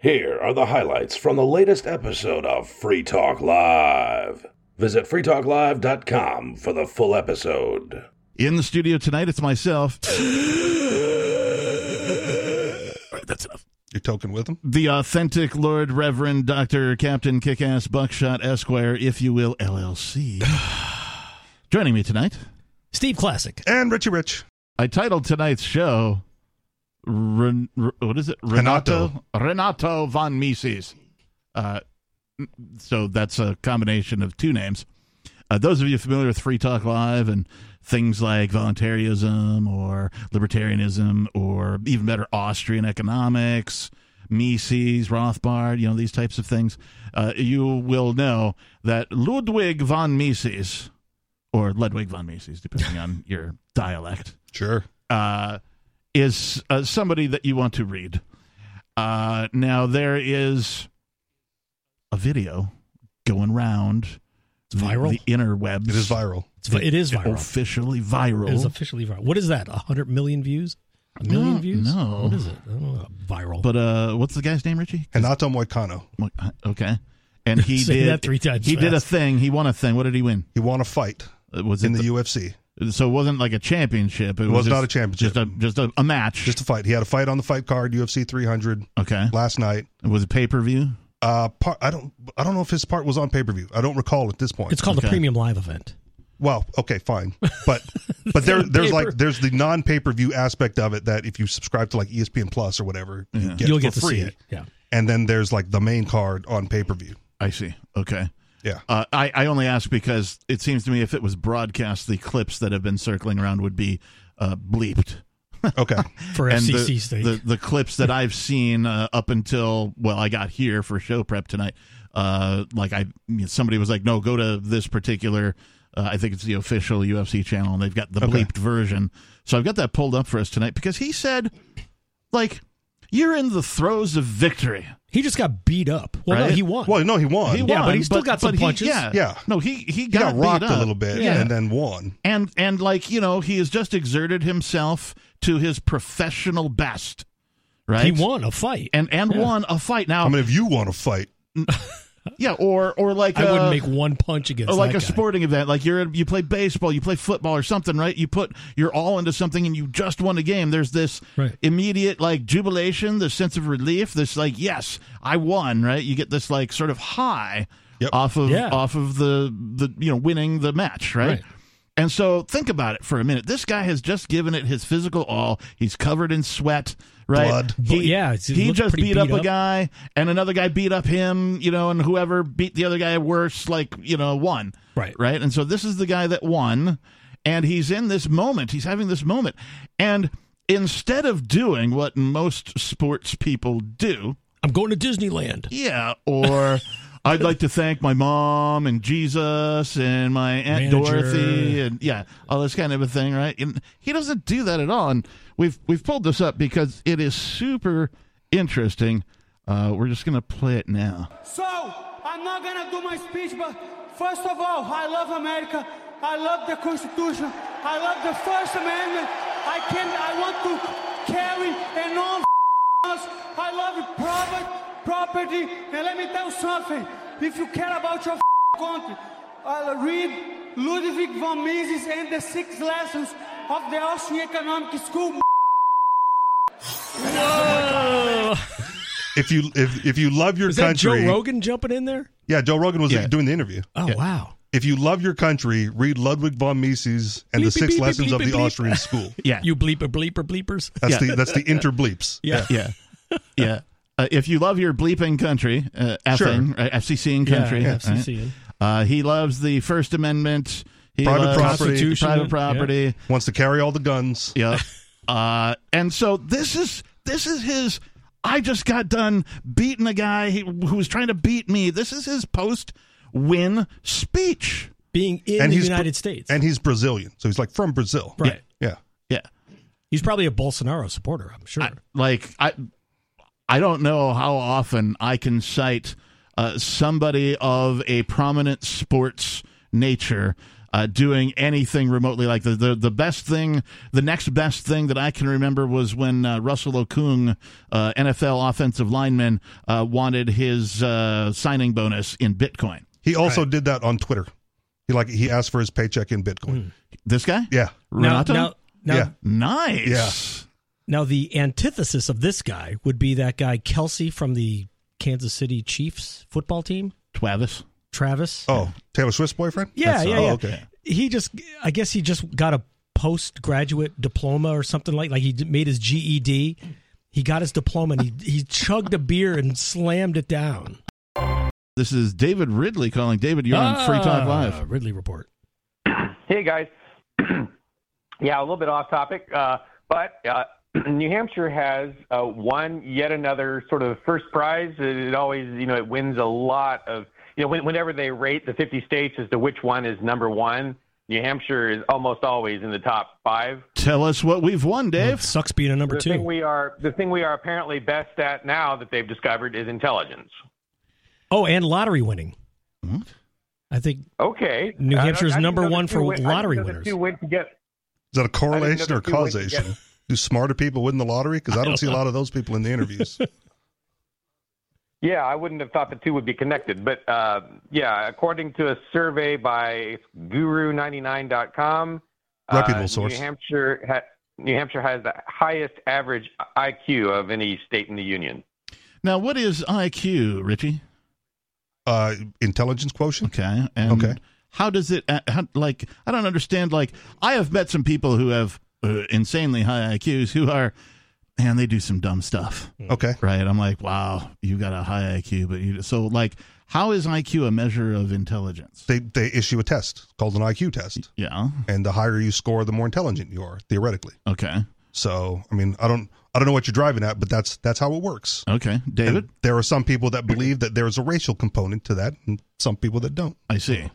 Here are the highlights from the latest episode of Free Talk Live. Visit freetalklive.com for the full episode. In the studio tonight, it's myself. All right, that's enough. You're token with him? The authentic Lord Reverend Dr. Captain Kickass Buckshot Esquire, if you will, LLC. Joining me tonight, Steve Classic. And Richie Rich. I titled tonight's show, what is it? Renato von Mises. So that's a combination of two names. Those of you familiar with Free Talk Live and things like voluntarism or libertarianism or even better, Austrian economics, Mises, Rothbard, these types of things, you will know that Ludwig von Mises, or Ludwig von Mises, depending on your dialect, Sure. is somebody that you want to read. Now, there is a video going around Viral? the interwebs. It is viral. It is viral. Officially viral. It is officially viral. What is that? 100 million views? A million views? No. What is it? I don't know. Viral. But what's the guy's name, Richie? Renato Moicano. Okay. And he Say did that 3 times He did a fast. thing. He won a thing. What did he win? He won a fight Was it in the UFC. So it wasn't like a championship. It was just, not a championship. Just a match. Just a fight. He had a fight on the fight card, UFC 300, okay. last night. Was it pay-per-view? I don't know if his part was on pay-per-view. I don't recall at this point. It's called a premium live event. Well, okay, fine. But there's the non-pay-per-view aspect of it that if you subscribe to like ESPN Plus or whatever, You'll get to free. see it. Yeah. And then there's like the main card on pay-per-view. I see. Okay. Yeah. I only ask because it seems to me if it was broadcast, the clips that have been circling around would be bleeped. Okay. For And FCC sake. the clips that I've seen up until, I got here for show prep tonight, somebody was like, no, go to this particular, I think it's the official UFC channel, and they've got the bleeped version. So I've got that pulled up for us tonight because he said, you're in the throes of victory. He just got beat up. Well, Right? no, he won. Well, no, he won. He Yeah, won, but he still got some punches. Yeah. No, he He got got rocked beat up a little bit and then won. And he has just exerted himself to his professional best, right? He won a fight. and won a fight. Now, I mean, if you want to fight, or like I wouldn't make one punch against or like that a guy. sporting event, like you play baseball, you play football or something, right? You're all into something and you just won a game. There's this immediate jubilation, this sense of relief, this yes, I won, right? You get this sort of high off of the winning the match, right? And so think about it for a minute. This guy has just given it his physical all. He's covered in sweat, right? Blood. He just pretty beat up beat a up. guy, and another guy beat up him, and whoever beat the other guy worse, won. Right? And so this is the guy that won, and he's in this moment. He's having this moment. And instead of doing what most sports people do, I'm going to Disneyland. yeah, or I'd like to thank my mom and Jesus and my Aunt Manager. Dorothy and all this kind of a thing, right? And he doesn't do that at all. And we've pulled this up because it is super interesting. We're just gonna play it now. So, I'm not gonna do my speech, but first of all, I love America. I love the Constitution. I love the First Amendment. I want to carry and all us. I love property. And let me tell you something. If you care about your country, read Ludwig von Mises and the 6 lessons of the Austrian Economic School. Whoa. if you love your Is that country, Joe Rogan jumping in there? Yeah, Joe Rogan was doing the interview. Oh, wow. If you love your country, read Ludwig von Mises and the 6 lessons of the Austrian school. Yeah, You bleepers. That's the interbleeps. Yeah. If you love your bleeping country, effing, right, FCCing country, Yeah, right? FCC. He loves the First Amendment. He Private loves property. Constitution. private property. Wants to carry all the guns. Yeah. And so this is his. I just got done beating a guy who was trying to beat me. This is his post-win speech. Being in the United States. And he's Brazilian, so he's from Brazil. Right. Yeah. Yeah. He's probably a Bolsonaro supporter, I'm sure. I don't know how often I can cite somebody of a prominent sports nature doing anything remotely like the best thing. The next best thing that I can remember was when Russell Okung, NFL offensive lineman, wanted his signing bonus in Bitcoin. He also did that on Twitter. He asked for his paycheck in Bitcoin. This guy? Yeah. Renato? Now, Yeah. Nice. Yeah. Now, the antithesis of this guy would be that guy Kelsey from the Kansas City Chiefs football team. Travis. Oh, Taylor Swift's boyfriend? Yeah. Okay. I guess he just got a postgraduate diploma or something like he made his GED. He got his diploma and he chugged a beer and slammed it down. This is David Ridley calling. David, you're on Free Talk Live. Ridley Report. Hey, guys. Yeah, a little bit off topic, but New Hampshire has won yet another sort of first prize. It always, it wins a lot of, whenever they rate the 50 states as to which one is number one, New Hampshire is almost always in the top 5. Tell us what we've won, Dave. Well, it sucks being a number 2. The thing we are apparently best at now that they've discovered is intelligence. Oh, and lottery winning. What? I think Okay. New Hampshire's number 1 for lottery winners. Is that a correlation or causation? Do smarter people win the lottery? Because I don't see a lot of those people in the interviews. Yeah, I wouldn't have thought the two would be connected. But, according to a survey by Guru99.com, reputable source, New Hampshire has the highest average IQ of any state in the union. Now, what is IQ, Richie? Intelligence quotient. Okay. And how does it, I don't understand. I have met some people who have insanely high IQs who are, man, they do some dumb stuff. Okay. Right. I'm like, wow, you got a high IQ. How is IQ a measure of intelligence? They issue a test called an IQ test. Yeah. And the higher you score, the more intelligent you are, theoretically. Okay. So, I mean, I don't know what you're driving at, but that's how it works. Okay. David? And there are some people that believe that there's a racial component to that, and some people that don't. I see.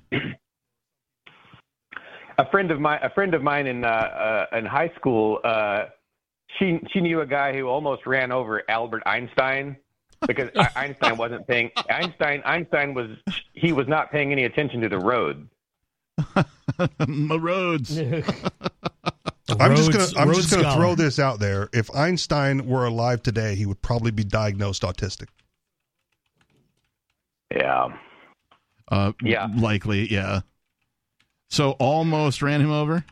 A friend of mine in high school, she knew a guy who almost ran over Albert Einstein because Einstein wasn't paying. Einstein was not paying any attention to the road. My roads. I'm just gonna throw this out there. If Einstein were alive today, he would probably be diagnosed autistic. Yeah. Yeah. Likely, yeah. So almost ran him over?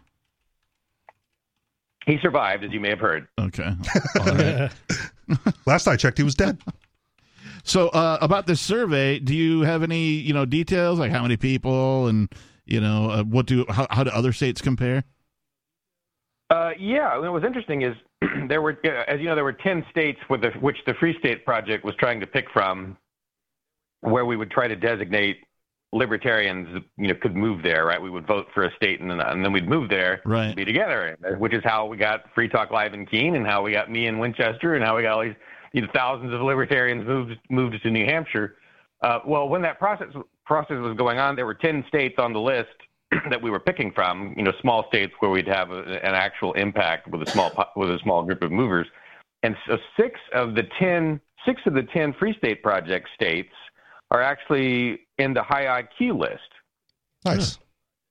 He survived, as you may have heard. Okay. All right. Last I checked, he was dead. So about this survey, do you have any, details, like how many people and, how do other states compare? Yeah, what was interesting is there were 10 states which the Free State Project was trying to pick from, where we would try to designate libertarians, could move there, right? We would vote for a state and then we'd move there, right, to be together, which is how we got Free Talk Live in Keene, and how we got me in Winchester, and how we got all these thousands of libertarians moved to New Hampshire. Well, when that process was going on, there were 10 states on the list that we were picking from, small states where we'd have an actual impact with a small group of movers. And so six of the 10 Free State Project states are actually in the high IQ list. Nice.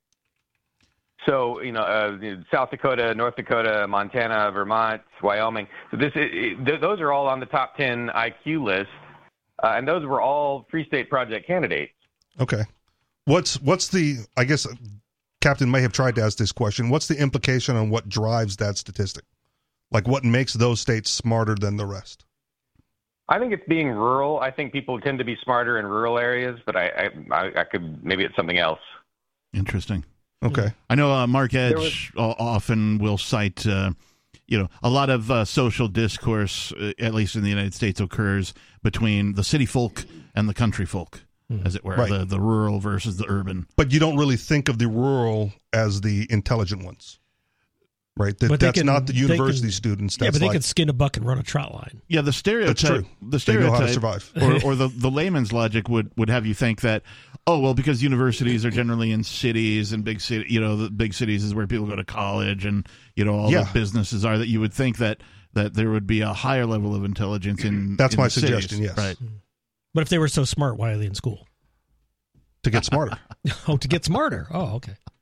So, South Dakota, North Dakota, Montana, Vermont, Wyoming. So those are all on the top 10 IQ list, and those were all Free State Project candidates. Okay. What's the, I guess Captain may have tried to ask this question, what's the implication on what drives that statistic? Like what makes those states smarter than the rest? I think it's being rural. I think people tend to be smarter in rural areas, but I could, maybe it's something else. Interesting. Okay. I know Mark Edge often will cite, a lot of social discourse, at least in the United States, occurs between the city folk and the country folk, as it were, right. the rural versus the urban. But you don't really think of the rural as the intelligent ones, right? That's not the university students. That's they can skin a buck and run a trot line. Yeah, the stereotype. That's true. The stereotype, they know how to survive. or the layman's logic would have you think that, because universities are generally in cities and big city, the big cities is where people go to college, and all the businesses are, that you would think that there would be a higher level of intelligence in. That's my cities. suggestion. Yes. Right. But if they were so smart, why are they in school? To get smarter. To get smarter. Oh, okay.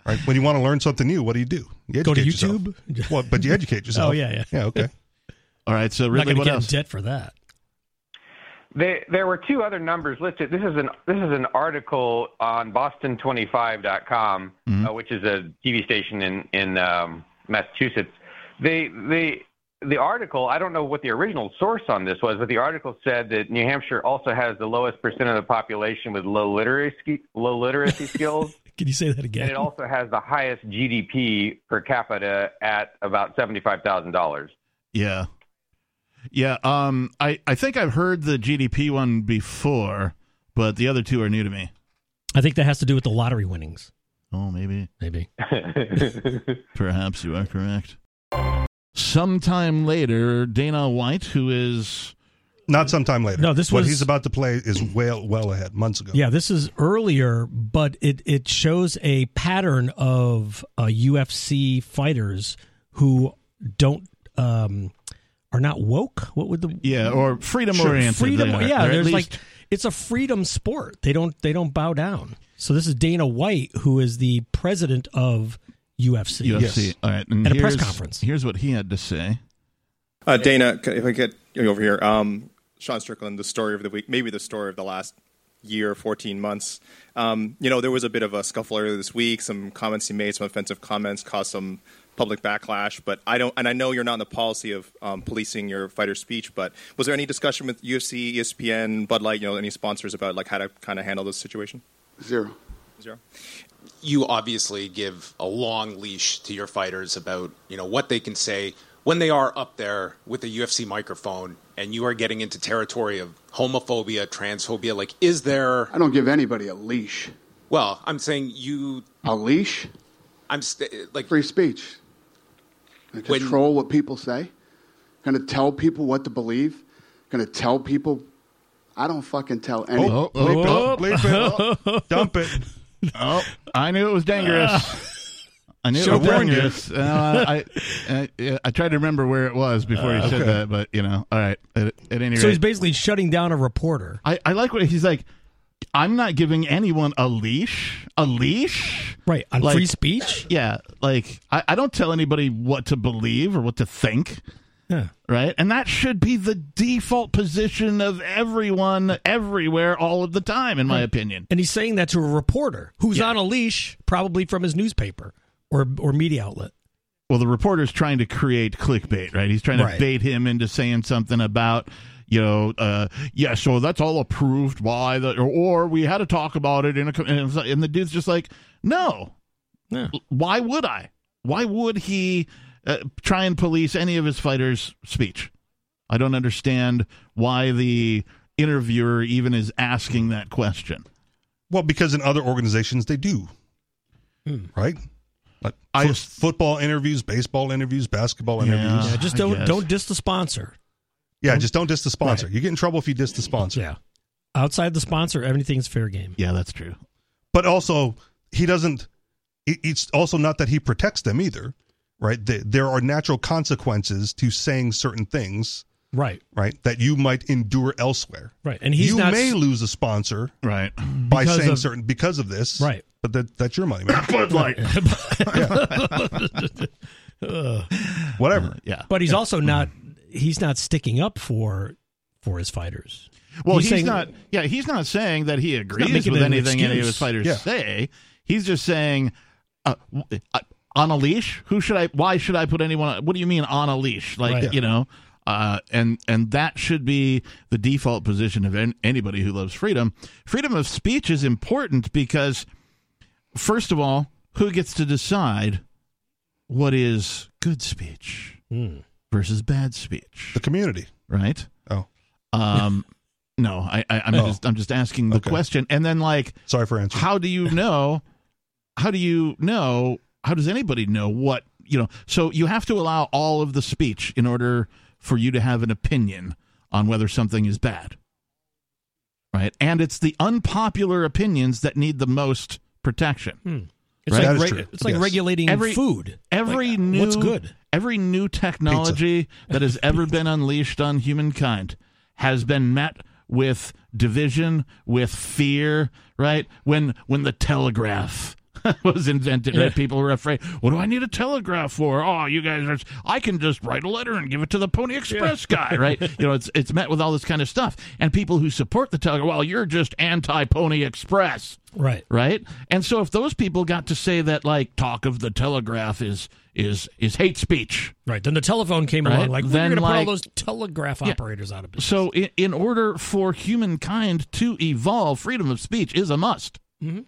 Right? When you want to learn something new, what do? You Go to educate YouTube. yourself. Well, but you educate yourself. Oh yeah. Yeah. Okay. All right. So I'm really, not going what to get else? in debt for that. There were two other numbers listed. This is an article on Boston25.com, which is a TV station in Massachusetts. The article, I don't know what the original source on this was, but the article said that New Hampshire also has the lowest percent of the population with low literacy skills. Can you say that again? And it also has the highest GDP per capita at about $75,000. Yeah. Yeah. I think I've heard the GDP one before, but the other two are new to me. I think that has to do with the lottery winnings. Oh, maybe. Perhaps you are correct. Sometime later, Dana White, who is... Not sometime later. No, this what was... he's about to play is well ahead, months ago. Yeah, this is earlier, but it shows a pattern of UFC fighters who are not woke. What would the or freedom oriented? Freedom, yeah. There's like it's a freedom sport. They don't bow down. So this is Dana White, who is the president of UFC. Yes. All right, and at a press conference. Here's what he had to say. Dana, if I get over here, Sean Strickland, the story of the week, maybe the story of the last year, 14 months. There was a bit of a scuffle earlier this week. Some comments he made, some offensive comments, caused some public backlash. But I know you're not in the policy of policing your fighter's speech. But was there any discussion with UFC, ESPN, Bud Light, any sponsors about like how to kind of handle this situation? Zero. You obviously give a long leash to your fighters about what they can say when they are up there with the UFC microphone, and you are getting into territory of homophobia, transphobia. Like, is there? I don't give anybody a leash. Well, I'm saying you a leash. I'm like free speech. I control what people say. Going to tell people what to believe. Going to tell people. I don't fucking tell anything. Bleep it. Dump it. Oh, I knew it was dangerous. I knew it was dangerous. I tried to remember where it was before he said that, but all right. At any rate, so he's basically shutting down a reporter. I like what he's like. I'm not giving anyone a leash. A leash, right? On free speech. Yeah, like I don't tell anybody what to believe or what to think. Yeah. Right, and that should be the default position of everyone, everywhere, all of the time, in my opinion. And he's saying that to a reporter who's on a leash, probably from his newspaper or media outlet. Well, the reporter's trying to create clickbait, right? He's trying to bait him into saying something about, so that's all approved by or we had to talk about it and the dude's just like, no. Why would I? Why would he try and police any of his fighters' speech? I don't understand why the interviewer even is asking that question. Well, because in other organizations they do, right? Like football interviews, baseball interviews, basketball interviews. Yeah, just don't diss the sponsor. Yeah, just don't diss the sponsor. Right. You get in trouble if you diss the sponsor. Yeah, outside the sponsor, everything's fair game. Yeah, that's true. But also, he doesn't. It's also not that he protects them either. Right, there are natural consequences to saying certain things. Right, that you might endure elsewhere. Right, and you may lose a sponsor. Right, by saying certain because of this. Right, but that's your money, man. Bud Light. Whatever. Yeah, but he's also not. He's not sticking up for his fighters. Well, he's not. Yeah, he's not saying that he agrees with anything any of his fighters say. He's just saying. On a leash? Why should I put anyone on? What do you mean on a leash? Like, and that should be the default position of anybody who loves freedom. Freedom of speech is important because, first of all, who gets to decide what is good speech versus bad speech? The community. Right? Oh. No, I'm just asking the question. And then, like, sorry for answering. How do you know? How does anybody know what, so you have to allow all of the speech in order for you to have an opinion on whether something is bad. Right? And it's the unpopular opinions that need the most protection. It's like regulating food. What's good? Every new technology that has ever been unleashed on humankind has been met with division, with fear, right? When the telegraph was invented, right? People were afraid, what do I need a telegraph for? Oh, you guys are, I can just write a letter and give it to the Pony Express guy, right? It's met with all this kind of stuff. And people who support the telegraph, well, you're just anti-Pony Express. Right. Right? And so if those people got to say that, like, talk of the telegraph is hate speech. Right. Then the telephone came along, like, we're then, going to put all those telegraph operators out of business. So in order for humankind to evolve, freedom of speech is a must. Mm-hmm.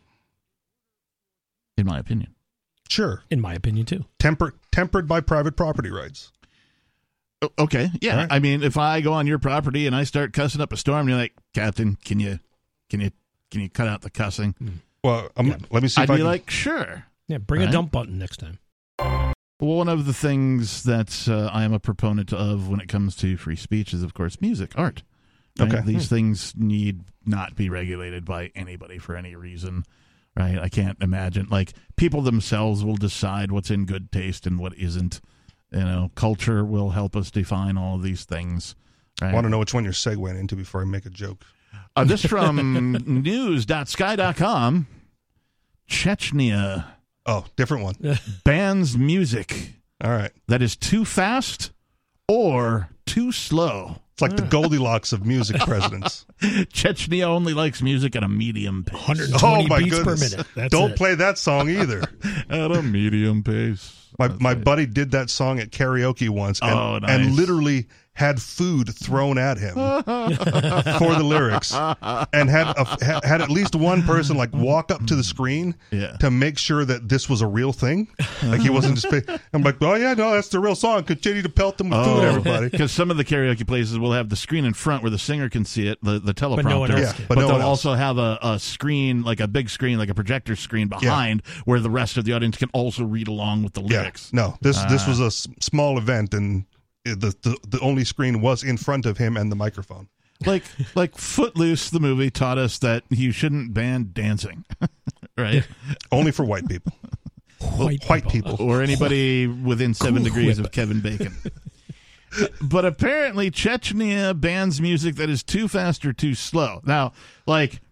In my opinion. Sure. In my opinion, too. Tempered by private property rights. Okay. Yeah. Right. I mean, if I go on your property and I start cussing up a storm, you're like, Captain, can you cut out the cussing? Well, let me see if I'd I be can... like, sure. Yeah, bring a dump button next time. One of the things that I am a proponent of when it comes to free speech is, of course, music, art. Right? Okay. These things need not be regulated by anybody for any reason, right? I can't imagine. Like, people themselves will decide what's in good taste and what isn't. Culture will help us define all of these things. Right? I want to know which one you're segueing into before I make a joke. This from news.sky.com. Chechnya. Oh, different one. Bans music. All right. That is too fast or too slow. It's like the Goldilocks of music presidents. Chechnya only likes music at a medium pace. 120 beats per minute. That's Don't it. play that song either. At a medium pace. My buddy did that song at karaoke once and, nice. and literally had food thrown at him for the lyrics, and had at least one person like walk up to the screen to make sure that this was a real thing. Like he wasn't just. I'm like, oh yeah, no, that's the real song. Continue to pelt them with food, everybody. Because some of the karaoke places will have the screen in front where the singer can see it, the teleprompter. But no one else can. But they'll also have a screen, like a big screen, like a projector screen behind, where the rest of the audience can also read along with the lyrics. No, this was a small event, and the only screen was in front of him and the microphone. Like Footloose, the movie, taught us that you shouldn't ban dancing, right? Only for white people. White people. Or anybody within 7 degrees of Kevin Bacon. But apparently Chechnya bans music that is too fast or too slow. Now, like,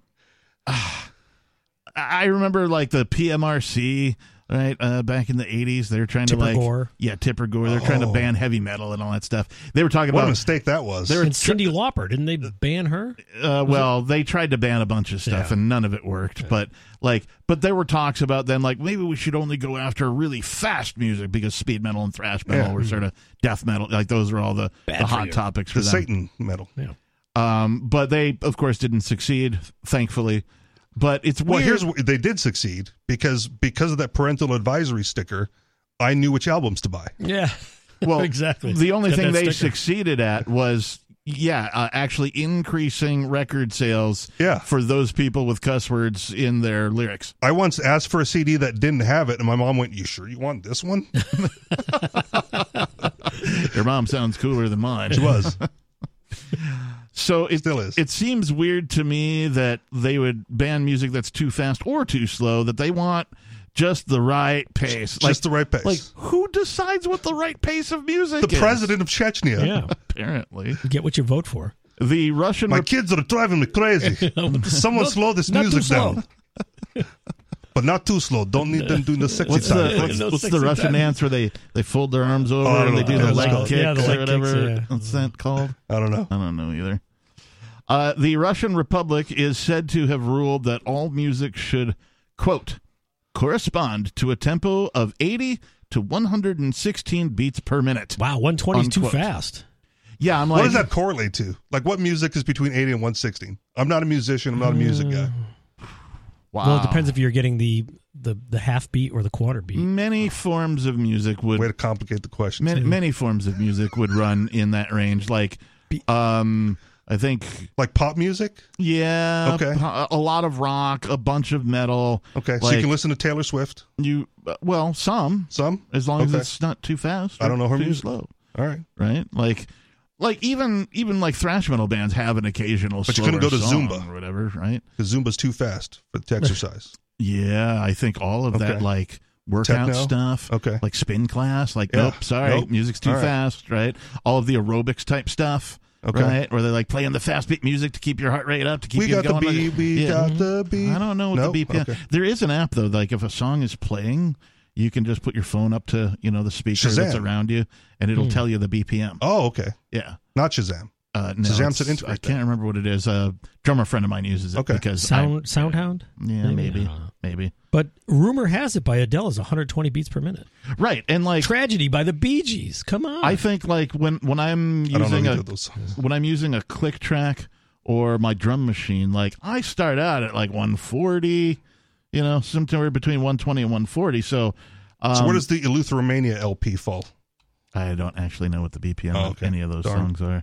I remember like the PMRC, right? Back in the 80s, they were trying Tipper to Gore. Tipper Gore. They're trying to ban heavy metal and all that stuff. They were talking What about a mistake that was. And Cyndi Lauper, didn't they ban her? Well, they tried to ban a bunch of stuff and none of it worked. Yeah. But there were talks about then, like, maybe we should only go after really fast music because speed metal and thrash metal were sort of death metal. Like, those are all the hot topics for the them. Satan metal. Yeah. But they, of course, didn't succeed, thankfully. But it's weird. Well, here's what they did succeed because of that parental advisory sticker. I knew which albums to buy. Yeah. Well, exactly. The only thing they sticker. succeeded at was, actually increasing record sales for those people with cuss words in their lyrics. I once asked for a CD that didn't have it, and my mom went, "You sure you want this one?" Your mom sounds cooler than mine. She was. So it still is. It seems weird to me that they would ban music that's too fast or too slow, that they want just the right pace. Just the right pace. Like, who decides what the right pace of music is? The president of Chechnya. Yeah. Apparently. You get what you vote for. The Russian... My kids are driving me crazy. Someone slow this music down. But not too slow. Don't need them doing the sexy time. What's the Russian dance where they fold their arms over and they do the leg kicks or whatever? What's that called? I don't know. I don't know either. The Russian Republic is said to have ruled that all music should, quote, correspond to a tempo of 80 to 116 beats per minute. Wow, 120 is too unquote. fast. Yeah, I'm like... What does that correlate to? Like, what music is between 80 and 116? I'm not a musician. I'm not a music guy. Wow. Well, it depends if you're getting the half beat or the quarter beat. Many forms of music would... Way to complicate the question. Many forms of music would run in that range. Like, I think... Like pop music? Yeah. Okay. A lot of rock, a bunch of metal. Okay, so you can listen to Taylor Swift? Well, some. Some? As long as it's not too fast. I don't know her too music. slow. All right. Right? Like even like thrash metal bands have an occasional but you couldn't go to song Zumba or whatever, right? Because Zumba's too fast for the exercise. Yeah, I think all of that, like workout Techno? stuff, like spin class, like nope, sorry, music's too fast, right? All of the aerobics type stuff, Okay. Right? Where they're like playing the fast beat music to keep your heart rate up, to keep We you got going. the beat, we got the beat. I don't know what the BPM. Okay. There is an app, though, like if a song is playing, you can just put your phone up to, the speaker that's around you, and it'll tell you the BPM. Oh, okay. Yeah. Not Shazam. No, Shazam's an integrate. I can't remember what it is. A drummer friend of mine uses it. Okay. Because Soundhound? Yeah, maybe. But Rumor Has It by Adele is 120 beats per minute. Right, and like Tragedy by the Bee Gees. Come on. I think like when I'm using a click track or my drum machine, like I start out at like 140, somewhere between 120 and 140. So where does the Eleutheromania LP fall? I don't actually know what the BPM of any of those songs are.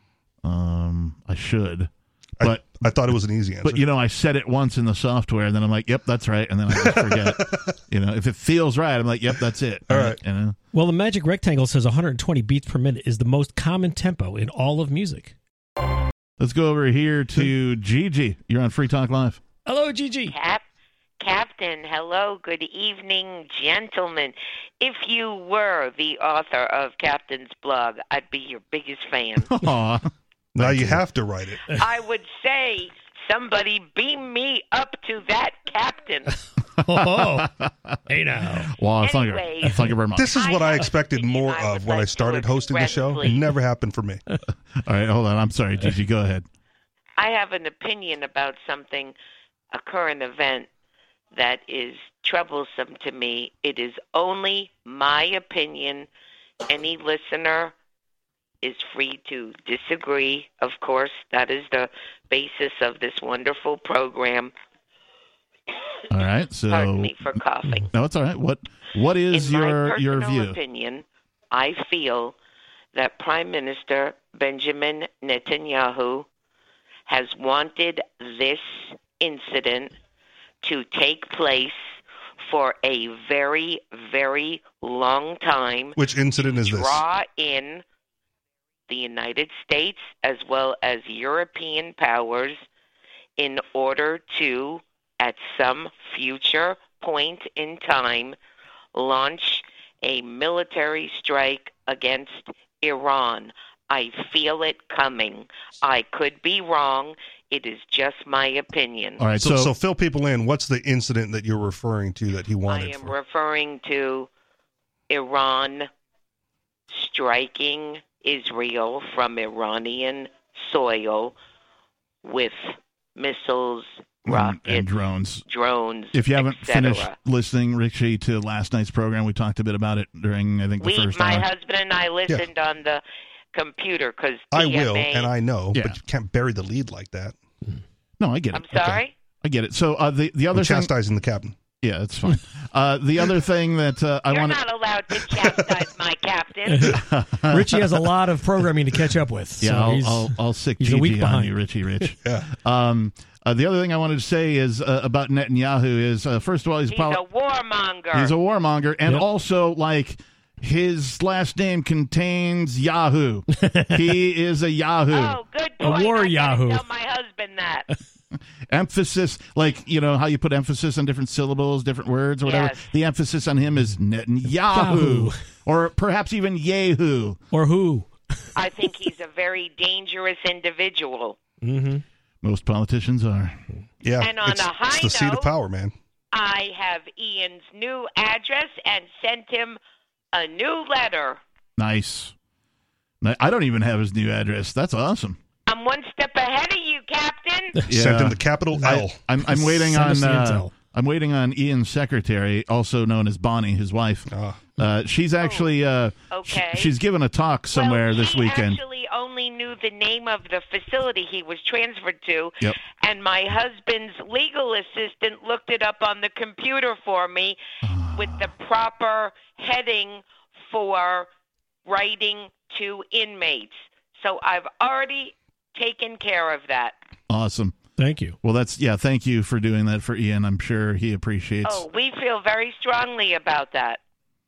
I should. But I thought it was an easy answer. But I set it once in the software, and then I'm like, "Yep, that's right," and then I just forget. If it feels right, I'm like, "Yep, that's it." All right. Well, the Magic Rectangle says 120 beats per minute is the most common tempo in all of music. Let's go over here to Gigi. You're on Free Talk Live. Hello, Gigi. Captain, hello, good evening, gentlemen. If you were the author of Captain's blog, I'd be your biggest fan. Aw. Now you have to write it. I would say, somebody beam me up to that captain. Hey now. Well, thank you very much. This is what I expected more of when I started hosting the show. It never happened for me. All right, hold on. I'm sorry, Gigi. Go ahead. I have an opinion about something, a current event, that is troublesome to me. It is only my opinion. Any listener is free to disagree. Of course, that is the basis of this wonderful program. All right, so pardon me for coughing. No, it's all right. What is your view? In my personal opinion, I feel that Prime Minister Benjamin Netanyahu has wanted this incident to take place for a very, very long time. Which incident is this? Draw in the United States as well as European powers in order to, at some future point in time, launch a military strike against Iran. I feel it coming. I could be wrong. It is just my opinion. All right, so fill people in. What's the incident that you're referring to that he wanted? I am referring to Iran striking Israel from Iranian soil with missiles, rockets, and drones. If you haven't finished listening, Richie, to last night's program, we talked a bit about it during, I think, the first hour. My husband and I listened on the computer because I will, and I know, but you can't bury the lead like that. No, I get it. I'm sorry? Okay. I get it. So the other thing... chastising the captain. Yeah, that's fine. The other thing that I want to... You're not allowed to chastise my captain. Richie has a lot of programming to catch up with. Yeah, so I'll sick Gigi on you, Richie Rich. Yeah. The other thing I wanted to say is about Netanyahu is, first of all, he's a warmonger. He's a warmonger, and also, like... His last name contains Yahoo. He is a Yahoo. Oh, good point. A war Yahoo. Tell my husband that. Emphasis, like, how you put emphasis on different syllables, different words, or whatever. Yes. The emphasis on him is Netanyahu. Or perhaps even Yehu. Or who. I think he's a very dangerous individual. Mm-hmm. Most politicians are. Yeah. And on a high it's the seat of power, man. I have Ian's new address and sent him a new letter. Nice. I don't even have his new address. That's awesome. I'm one step ahead of you, Captain. Yeah. Sent him the capital L. I'm waiting on. I'm waiting on Ian's secretary, also known as Bonnie, his wife. She's actually. Okay. She's given a talk somewhere this weekend. He actually only knew the name of the facility he was transferred to. Yep. And my husband's legal assistant looked it up on the computer for me with the proper heading for writing to inmates. So I've already taken care of that. Awesome. Thank you. Well, thank you for doing that for Ian. I'm sure he appreciates. Oh, we feel very strongly about that.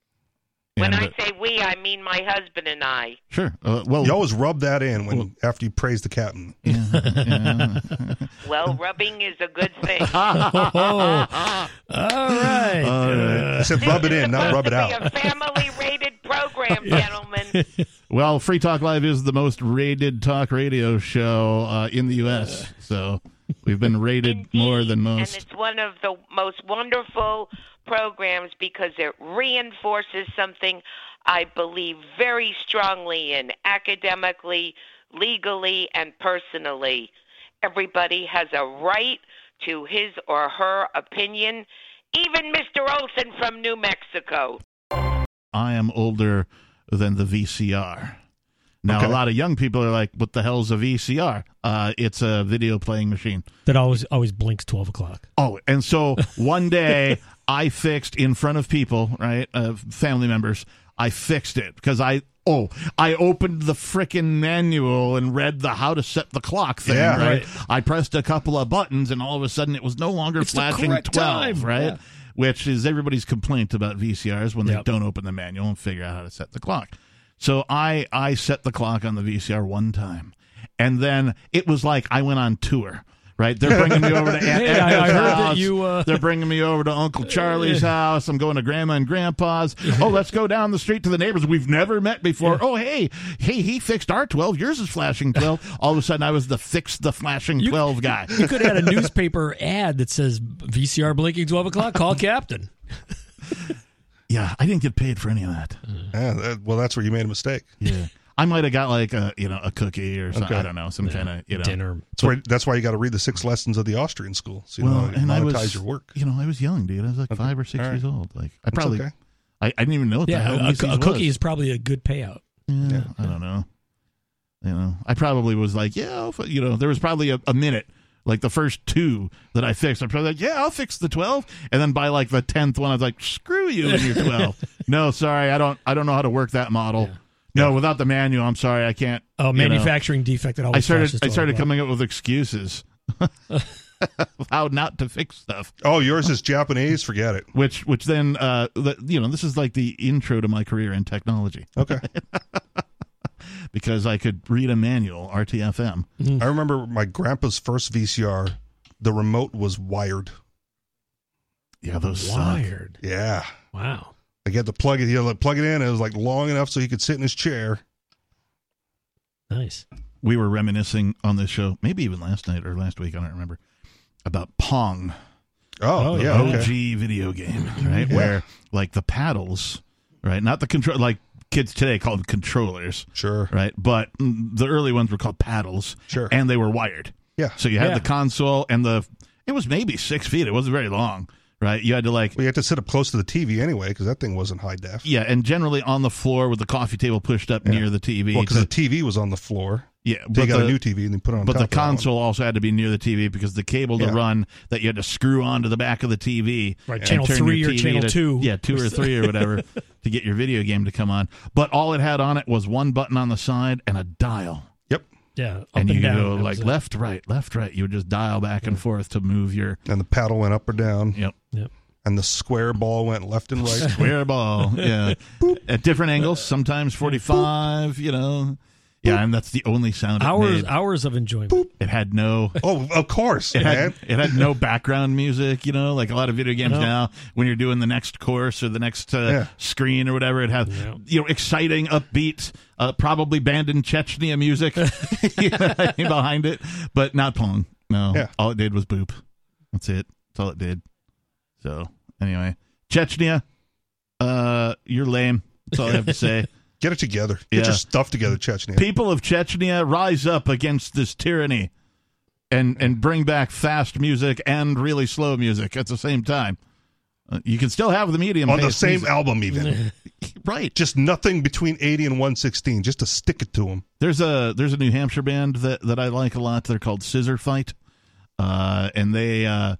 When I say we, I mean my husband and I. Sure. Well, you always rub that in after you praise the captain. Yeah. Well, rubbing is a good thing. All right. I said rub it in, not rub it out. This is a family-rated program. program, gentlemen. Well, Free Talk Live is the most rated talk radio show in the U.S., so we've been rated more than most. And it's one of the most wonderful programs because it reinforces something I believe very strongly in, academically, legally, and personally. Everybody has a right to his or her opinion, even Mr. Olson from New Mexico. I am older than the VCR. Now, a lot of young people are like, what the hell's a VCR? It's a video playing machine. That always blinks 12 o'clock. Oh, and so one day I fixed in front of people, right, family members, I fixed it because I opened the frickin' manual and read the how to set the clock thing, right? I pressed a couple of buttons, and all of a sudden it was no longer flashing 12, time. Right? Yeah. Which is everybody's complaint about VCRs when they don't open the manual and figure out how to set the clock. So I set the clock on the VCR one time, and then it was like I went on tour. Right, they're bringing me over to Aunt Edna's house. They're bringing me over to Uncle Charlie's house. I'm going to Grandma and Grandpa's. Oh, let's go down the street to the neighbors we've never met before. Yeah. Oh, hey, he fixed our 12. Yours is flashing 12. All of a sudden, I was the fix the flashing 12 guy. You could have had a newspaper ad that says VCR blinking 12 o'clock. Call Captain. Yeah, I didn't get paid for any of that. Yeah, well, that's where you made a mistake. Yeah. I might have got like a cookie or something. I don't know, some kind of dinner. That's why you got to read the 6 lessons of the Austrian school. So you know, and monetize your work. I was young, dude. I was like 5 or 6 years old. Like I probably, I didn't even know what the hell a cookie is probably a good payout. Yeah, I don't know. I probably was like, there was probably a minute. Like the first 2 that I fixed, I'm probably like, I'll fix the 12. And then by like the 10th one, I was like, screw you and your 12. No, sorry, I don't know how to work that model. Yeah. No, without the manual, I'm sorry, I can't. Oh, manufacturing defect. I started coming up with excuses how not to fix stuff. Oh, yours is Japanese. Forget it. Which then, this is like the intro to my career in technology. Okay. Because I could read a manual, RTFM. I remember my grandpa's first VCR. The remote was wired. Yeah, those wired. Suck. Yeah. Wow. Like he had to plug it. He had to plug it in. It was like long enough so he could sit in his chair. Nice. We were reminiscing on this show, maybe even last night or last week, I don't remember, about Pong. Oh yeah, OG video game, right? Yeah. Where like the paddles, right? Not the control, like kids today call them controllers. Sure. Right, but the early ones were called paddles. Sure. And they were wired. Yeah. So you had the console and it was maybe 6 feet. It wasn't very long. Right, you had to you had to sit up close to the TV anyway because that thing wasn't high def. Yeah, and generally on the floor with the coffee table pushed up near the TV. Well, because the TV was on the floor. Yeah, so you got a new TV and then put it on. But top the console also had to be near the TV because the cable to run that you had to screw onto the back of the TV. Right, channel 3 or channel 2. Yeah, 2 or 3 or whatever to get your video game to come on. But all it had on it was one button on the side and a dial. Yep. Yeah, and you go like left, right. You would just dial back and forth to move your. And the paddle went up or down. Yep. And the square ball went left and right. Square ball, yeah. At different angles, sometimes 45, Yeah, and that's the only sound it made. Hours of enjoyment. Boop. It had no... Oh, of course, it had no background music, like a lot of video games now, when you're doing the next course or the next screen or whatever, it had, exciting, upbeat, probably banned in Chechnya music behind it, but not Pong. No, all it did was boop. That's it. That's all it did. So... Anyway, Chechnya, you're lame. That's all I have to say. Get it together. Get your stuff together, Chechnya. People of Chechnya, rise up against this tyranny and bring back fast music and really slow music at the same time. You can still have the medium on the same music. album, even. Right. Just nothing between 80 and 116, just to stick it to them. There's a New Hampshire band that I like a lot. They're called Scissor Fight, and they're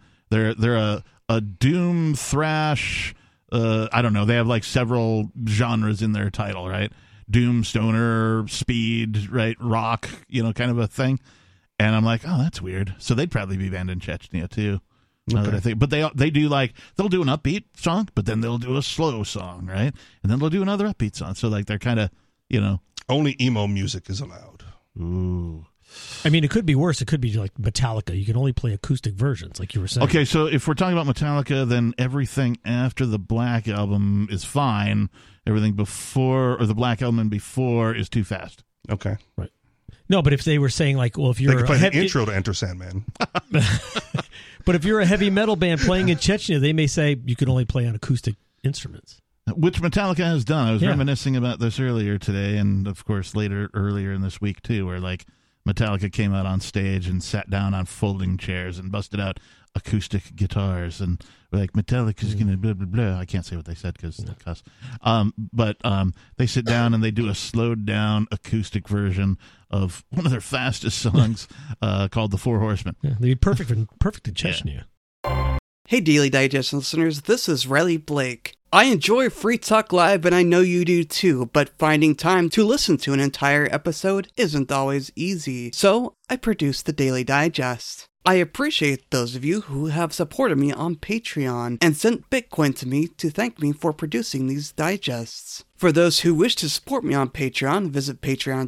a doom thrash, I don't know, they have like several genres in their title, right? Doom, stoner, speed, right? Rock, kind of a thing. And I'm like, oh, that's weird. So they'd probably be banned in Chechnya too. That I think. But they do they'll do an upbeat song, but then they'll do a slow song, right? And then they'll do another upbeat song. So like they're kind of, Only emo music is allowed. Ooh. I mean, it could be worse. It could be like Metallica. You can only play acoustic versions, like you were saying. Okay, so if we're talking about Metallica, then everything after the Black Album is fine. Everything before, or the Black Album and before, is too fast. Okay. Right. No, but if they were saying like, well, if you're they could play the intro to Enter Sandman. But if you're a heavy metal band playing in Chechnya, they may say you can only play on acoustic instruments. Which Metallica has done. I was reminiscing about this earlier today, and of course earlier in this week too, where like Metallica came out on stage and sat down on folding chairs and busted out acoustic guitars, and we're like, Metallica's gonna blah blah blah. I can't say what they said because they cuss. But they sit down and they do a slowed down acoustic version of one of their fastest songs called "The Four Horsemen." Yeah, they'd be perfect in Chechnya. Hey, Daily Digest listeners, this is Riley Blake. I enjoy Free Talk Live, and I know you do too, but finding time to listen to an entire episode isn't always easy, so I produce the Daily Digest. I appreciate those of you who have supported me on Patreon and sent Bitcoin to me to thank me for producing these digests. For those who wish to support me on Patreon, visit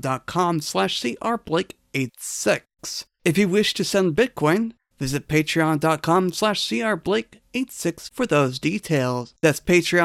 patreon.com/crblake86. If you wish to send Bitcoin, visit patreon.com/crblake86 for those details. That's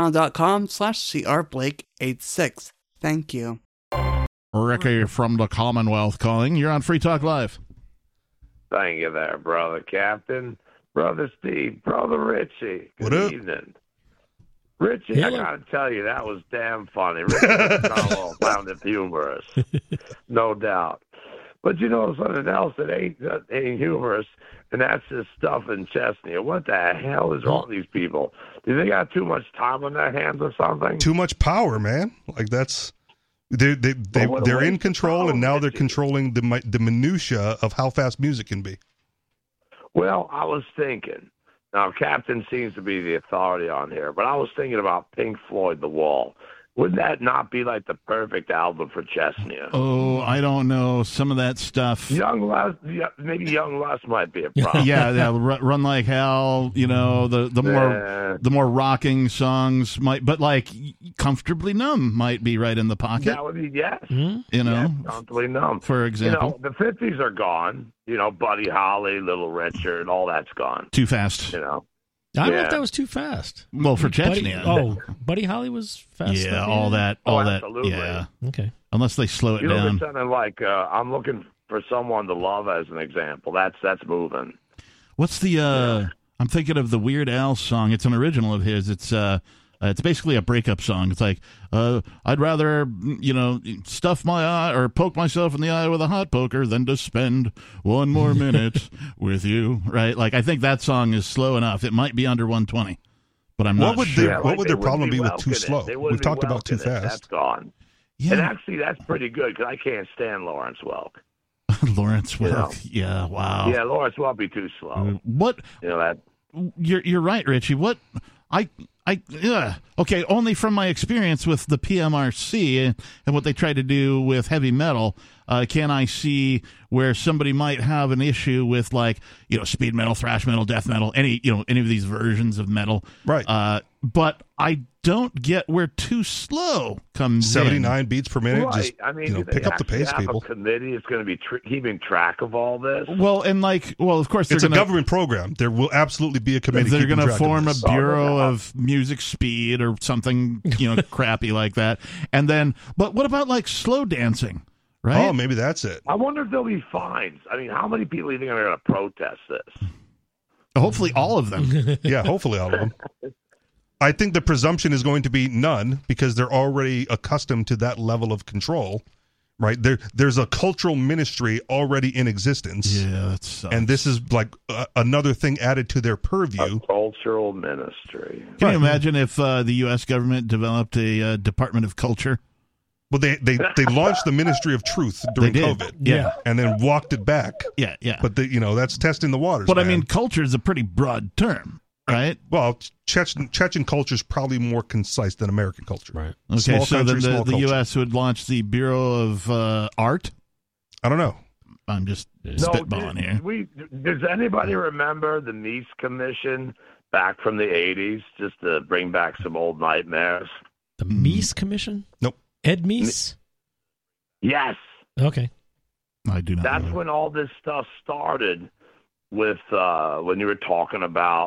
patreon.com/crblake86. Thank you. Ricky from the Commonwealth calling. You're on Free Talk Live. Thank you there, Brother Captain, Brother Steve, Brother Richie. Good evening. Richie, I got to tell you, that was damn funny. Richie found it humorous, no doubt. But you know something else that ain't humorous, and that's this stuff in Chechnya. What the hell is wrong with these people? Do they got too much time on their hands or something? Too much power, man. Like that's they're in control, and now they're controlling the minutia of how fast music can be. Well, I was thinking. Now, Captain seems to be the authority on here, but I was thinking about Pink Floyd, The Wall. Wouldn't that not be like the perfect album for Chechnya? Oh, I don't know. Some of that stuff. Maybe Young Lust might be a problem. yeah, Run Like Hell. You know, the more rocking songs might, but like Comfortably Numb might be right in the pocket. That would be You know, Comfortably Numb. For example, the 50s are gone. You know, Buddy Holly, Little Richard, all that's gone. Too fast. You know. I don't know if that was too fast. Well, for Chechnya. Buddy Holly was fast. Yeah, all that. Absolutely. Yeah. Okay. Unless they slow it down. Something like I'm looking for someone to love as an example. That's moving. What's the? I'm thinking of the Weird Al song. It's an original of his. It's basically a breakup song. It's like, I'd rather, stuff my eye or poke myself in the eye with a hot poker than to spend one more minute with you, right? Like, I think that song is slow enough. It might be under 120, but I'm not sure. What would their problem be with too slow? We've talked about too fast. That's gone. Yeah. And actually, that's pretty good because I can't stand Lawrence Welk. Lawrence Welk, yeah, wow. Yeah, Lawrence Welk be too slow. What? That. You're right, Richie. What? Okay, only from my experience with the PMRC and what they try to do with heavy metal, can I see where somebody might have an issue with, like, speed metal, thrash metal, death metal, any of these versions of metal. Right. But I don't get where too slow comes 79 beats per minute. Right. Just, I mean, pick up the pace, people. A committee is going to be keeping track of all this. Well, and of course, it's a government program. There will absolutely be a committee. They're going to form a bureau of music speed or something, crappy like that. And then, but what about like slow dancing? Right? Oh, maybe that's it. I wonder if there'll be fines. I mean, how many people do you think are going to protest this? Hopefully, all of them. Yeah, hopefully all of them. I think the presumption is going to be none because they're already accustomed to that level of control, right? There's a cultural ministry already in existence. Yeah, that sucks. And this is like another thing added to their purview. A cultural ministry. Can you imagine if the U.S. government developed a Department of Culture? Well, they launched the Ministry of Truth during COVID, yeah, and then walked it back, yeah. But that's testing the waters. But man. I mean, culture is a pretty broad term, right? Well, Chechen culture is probably more concise than American culture, right? Okay, small so country, then the culture. U.S. would launch the Bureau of Art. I don't know. I'm just spitballing here. Does anybody remember the Meese Commission back from the 80s, just to bring back some old nightmares? The Meese Commission? Nope. Ed Meese? Yes. Okay. I do not. That's when all this stuff started with when you were talking about,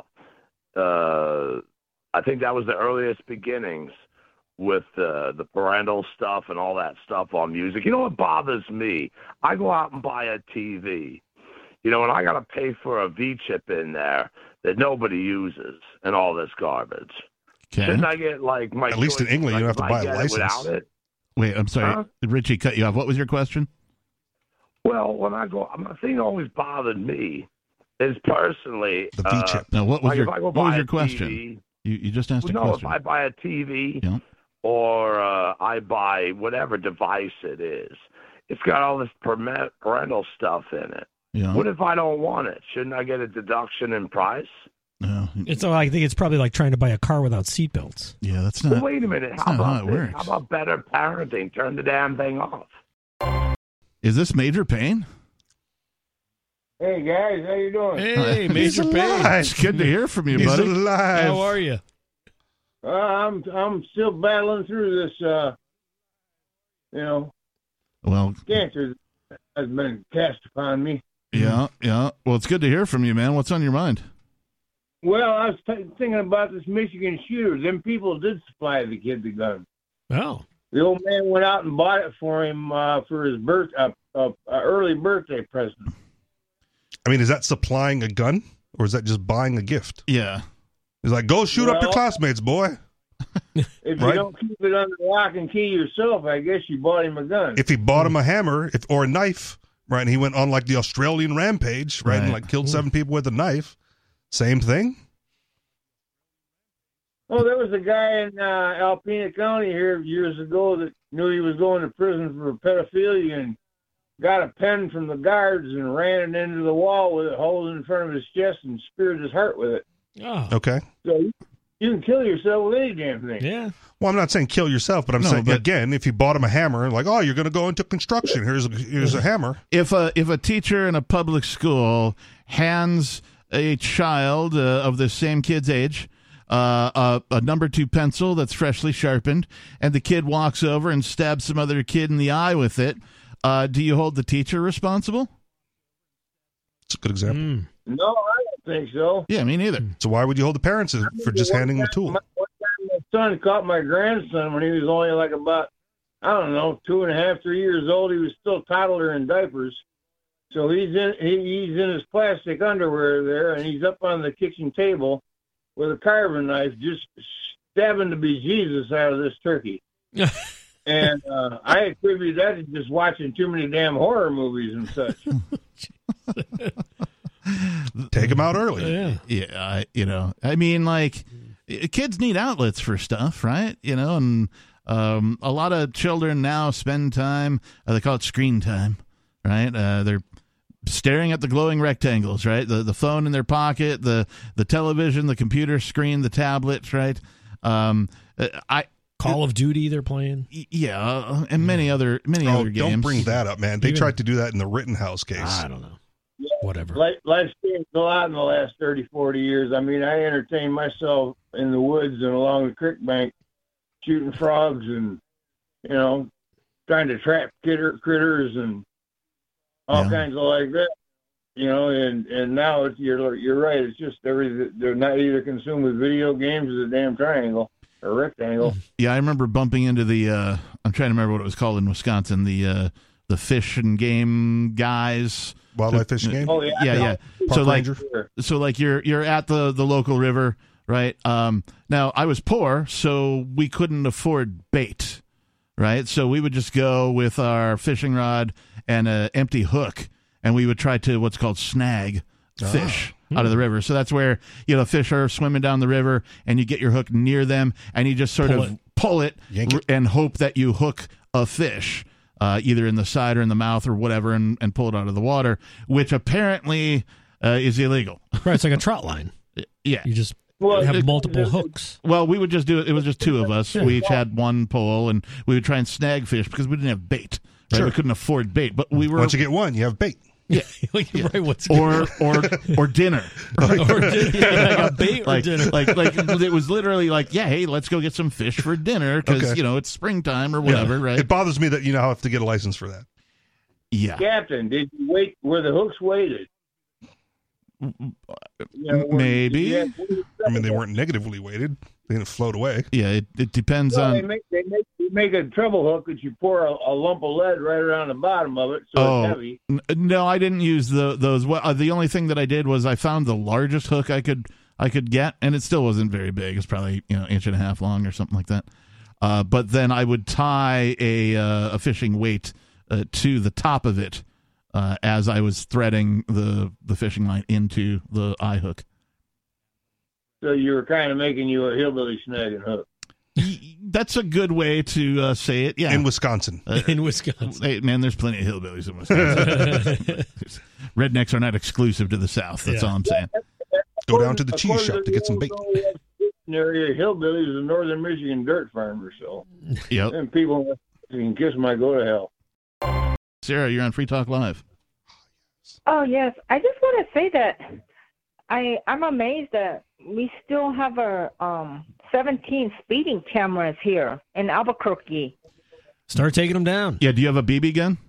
I think that was the earliest beginnings with the parental stuff and all that stuff on music. You know what bothers me? I go out and buy a TV, and I got to pay for a V-chip in there that nobody uses and all this garbage. Okay. Shouldn't I get like my At least in England, you don't have to buy a license. Without it? Wait, I'm sorry. Richie cut you off. What was your question? Well, when I go, the thing that always bothered me is personally the V-chip. No, what was like your if I go what was buy your a question? TV, You just asked a no, question. if I buy a TV Yeah. or I buy whatever device it is, it's got all this parental stuff in it. Yeah. What if I don't want it? Shouldn't I get a deduction in price? No. I think it's probably like trying to buy a car without seatbelts. Yeah, that's not. Well, wait a minute. How not how about it this? works. How about better parenting? Turn the damn thing off. Is this Major Payne? Hey guys, how you doing? Hey, Major Payne. It's good to hear from you, He's buddy. alive. How are you? I'm still battling through this, Well, cancer that has been cast upon me. yeah. Well, it's good to hear from you, man. What's on your mind? Well, I was thinking about this Michigan shooter. Them people did supply the kid the gun. Oh. The old man went out and bought it for him for his early birthday present. I mean, is that supplying a gun, or is that just buying a gift? Yeah. He's like, go shoot up your classmates, boy. If you don't keep it under lock and key yourself, I guess you bought him a gun. If he bought him a hammer or a knife, right, and he went on like the Australian rampage, right, and like killed 7 people with a knife, same thing. Oh, there was a guy in Alpena County here years ago that knew he was going to prison for pedophilia and got a pen from the guards and ran it into the wall with it holding in front of his chest and speared his heart with it. Oh. Okay. So you can kill yourself with any damn thing. Yeah. Well, I'm not saying kill yourself, but I'm saying, again, if you bought him a hammer, like, oh, you're going to go into construction. Here's a hammer. If a teacher in a public school hands a child of the same kid's age a number 2 pencil that's freshly sharpened, and the kid walks over and stabs some other kid in the eye with it, do you hold the teacher responsible? It's a good example. No, I don't think so. Yeah, me neither. So why would you hold the parents for just handing the tool? One time my son caught my grandson when he was only like about, 2.5, 3 years old. He was still toddler in diapers. So he's in his plastic underwear there, and he's up on the kitchen table with a carving knife just stabbing the bejesus out of this turkey. And I attribute that to just watching too many damn horror movies and such. Take them out early. Yeah. I mean, like, kids need outlets for stuff, right? And a lot of children now spend time, they call it screen time, right? They're staring at the glowing rectangles, right? The phone in their pocket, the television, the computer screen, the tablets, right? Call of Duty they're playing. Yeah, and many other games. Don't bring that up, man. They tried to do that in the Rittenhouse case. I don't know. Yeah, whatever. Life's changed a lot in the last 30, 40 years. I mean, I entertain myself in the woods and along the creek bank shooting frogs and, trying to trap critters and all kinds of like that. And now you're right. It's just everything. They're not either consumed with video games or the damn triangle or rectangle. Yeah, I remember bumping into the. I'm trying to remember what it was called in Wisconsin. The fish and game guys. Wildlife fishing game. Oh yeah, yeah. So like you're at the local river, right? Now I was poor, so we couldn't afford bait, right? So we would just go with our fishing rod and an empty hook, and we would try to what's called snag fish out of the river. So that's where fish are swimming down the river, and you get your hook near them, and you just sort of pull it and hope that you hook a fish. Either in the side or in the mouth or whatever, and pull it out of the water, which apparently is illegal. Right, it's like a trout line. Yeah. You just have multiple hooks. Well, we would just do it. It was just 2 of us. Yeah. We each had one pole, and we would try and snag fish because we didn't have bait. Right? Sure. We couldn't afford bait. But we were. Once you get one, you have bait. Yeah. Right, or dinner. Like a bait or dinner. Like it was literally like, yeah, hey, let's go get some fish for dinner because it's springtime or whatever, right? It bothers me that I have to get a license for that. Yeah. Captain, did you wait where the hooks weighted? Maybe. I mean, they weren't negatively weighted. They didn't float away. Yeah, it depends on. They make a treble hook that you pour a lump of lead right around the bottom of it, so it's heavy. No, I didn't use those. The only thing that I did was I found the largest hook I could get, and it still wasn't very big. It's probably inch and a half long or something like that. But then I would tie a fishing weight to the top of it as I was threading the fishing line into the eye hook. So you were kind of making you a hillbilly snag and hook. That's a good way to say it. Yeah, in Wisconsin. In Wisconsin, hey, man, there's plenty of hillbillies in Wisconsin. Rednecks are not exclusive to the South. That's all I'm saying. Go down to the cheese shop to get some bait. Area hillbillies are northern Michigan dirt farmers, so yep. And people can kiss my go to hell. Sarah, you're on Free Talk Live. Oh yes, I just want to say that I'm amazed that we still have our 17 speeding cameras here in Albuquerque. Start taking them down. Yeah, do you have a BB gun?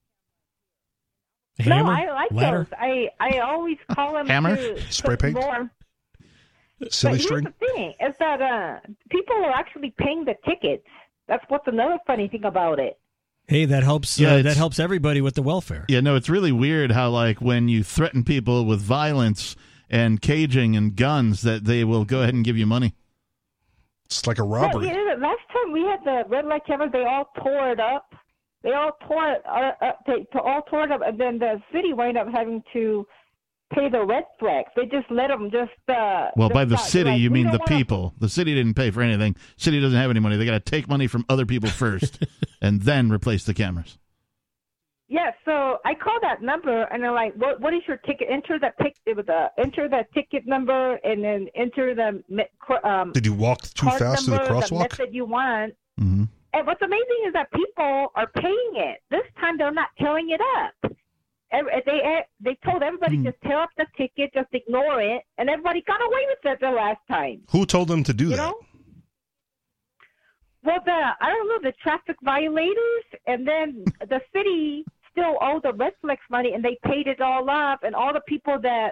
Hammer? No, I like Ladder? those. I always call them Hammer? Spray paint? More. Silly but string? Here's the thing, is that people are actually paying the tickets. That's what's another funny thing about it. Hey, that helps. That helps everybody with the welfare. Yeah, no, it's really weird how when you threaten people with violence and caging and guns, that they will go ahead and give you money. It's like a robbery. Yeah, last time we had the red light cameras, they all tore it up. They all tore it up, and then the city wound up having to pay the red flags. They just let them Well, by the city, you mean the people. The city didn't pay for anything. City doesn't have any money. They got to take money from other people first, and then replace the cameras. Yeah, so I called that number, and they're like, "What is your ticket? Enter that ticket number, and then enter the Did you walk too fast to the crosswalk? The method you want." Mm-hmm. And what's amazing is that people are paying it. This time they're not tearing it up. They told everybody just tear up the ticket, just ignore it, and everybody got away with it the last time. Who told them to do that? Know? Well, I don't know, the traffic violators, and then the city still owe the red flags money, and they paid it all up, and all the people that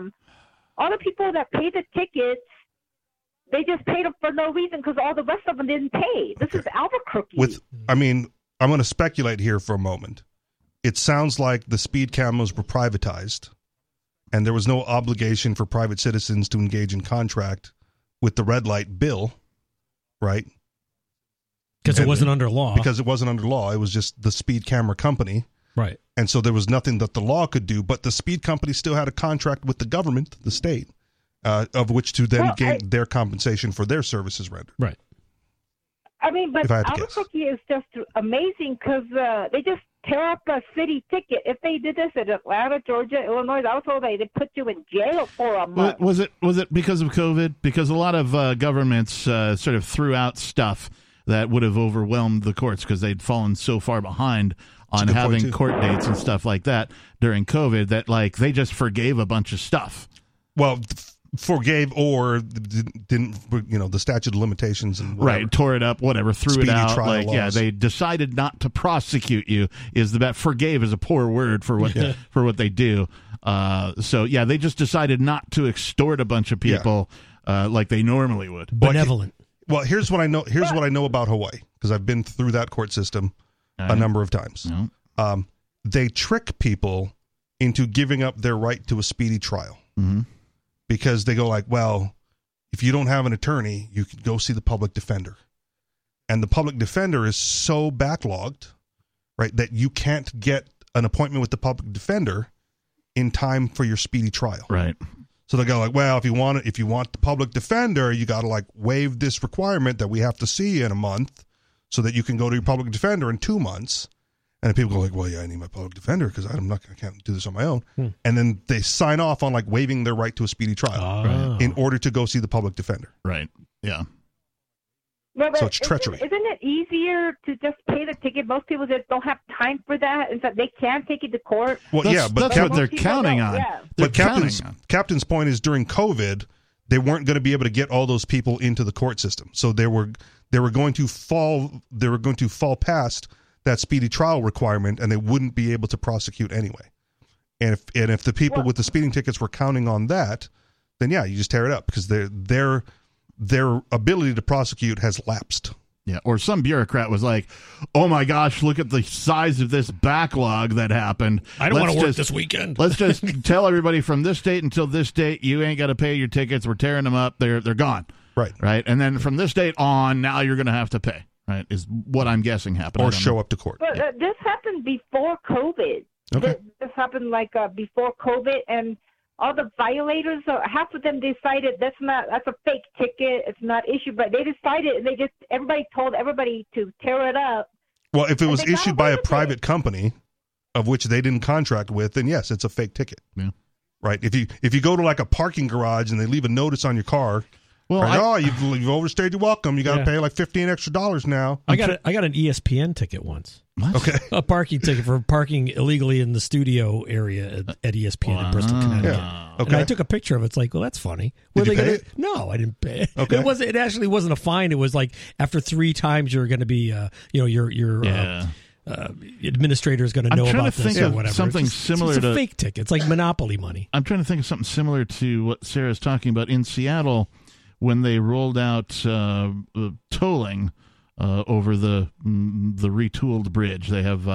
paid the tickets, they just paid them for no reason because all the rest of them didn't pay. This is Albuquerque. I'm going to speculate here for a moment. It sounds like the speed cameras were privatized, and there was no obligation for private citizens to engage in contract with the red light bill, right? Because it wasn't under law. Because it wasn't under law. It was just the speed camera company. Right. And so there was nothing that the law could do, but the speed company still had a contract with the government, the state, of which to then gain their compensation for their services rendered. Right. I mean, but Albuquerque is just amazing because they just tear up a city ticket. If they did this in Atlanta, Georgia, Illinois, I was told they'd put you in jail for a month. Was it because of COVID? Because a lot of governments sort of threw out stuff that would have overwhelmed the courts because they'd fallen so far behind on having court dates and stuff like that during COVID that they just forgave a bunch of stuff. Well, forgave or didn't, the statute of limitations and whatever. Right, tore it up, whatever, threw Speedy it out. trial laws. They decided not to prosecute you. Forgave is a poor word for what for what they do. They just decided not to extort a bunch of people like they normally would. Benevolent. Well, here's what I know. Here's what I know about Hawaii because I've been through that court system a number of times. They trick people into giving up their right to a speedy trial because they go well, if you don't have an attorney, you can go see the public defender, and the public defender is so backlogged, right, that you can't get an appointment with the public defender in time for your speedy trial. Right. So they go if you want the public defender, you got to waive this requirement that we have to see in a month so that you can go to your public defender in 2 months. And people go I need my public defender because I can't do this on my own. And then they sign off on waiving their right to a speedy trial in order to go see the public defender. Right. Yeah. Well, so it's treachery. Isn't it easier to just pay the ticket? Most people just don't have time for that, and so they can take it to court. Well, but that's what they're counting on. Yeah. But Captain's point is during COVID, they weren't going to be able to get all those people into the court system, so they were going to fall past that speedy trial requirement, and they wouldn't be able to prosecute anyway. And if the people with the speeding tickets were counting on that, then yeah, you just tear it up because their ability to prosecute has lapsed. Yeah, or some bureaucrat was like, "Oh my gosh, look at the size of this backlog that happened. I don't want to work this weekend. Let's just tell everybody from this date until this date, you ain't got to pay your tickets. We're tearing them up. They're gone. Right. And then from this date on, now you're going to have to pay. Right, is what I'm guessing happened. Or show up to court. But this happened before COVID. Okay. This happened before COVID, and all the violators, half of them decided that's a fake ticket. It's not issued, but they decided, and everybody told everybody to tear it up. Well, if it was issued by a private company, of which they didn't contract with, then yes, it's a fake ticket. Yeah. Right. If you go to like a parking garage and they leave a notice on your car, well, you've overstayed your welcome. You got to pay like $15 extra now. I got an ESPN ticket once. What? Okay. A parking ticket for parking illegally in the studio area at ESPN in Bristol, Connecticut. Yeah. Okay. And I took a picture of it. It's like, well, that's funny. Did you pay it? No, I didn't pay it. Okay. It actually wasn't a fine. It was like after 3 times you're going to be, your administrator is going to know about this or whatever. Something similar it's a to fake ticket. It's like Monopoly money. I'm trying to think of something similar to what Sarah's talking about in Seattle when they rolled out tolling over the retooled bridge. They have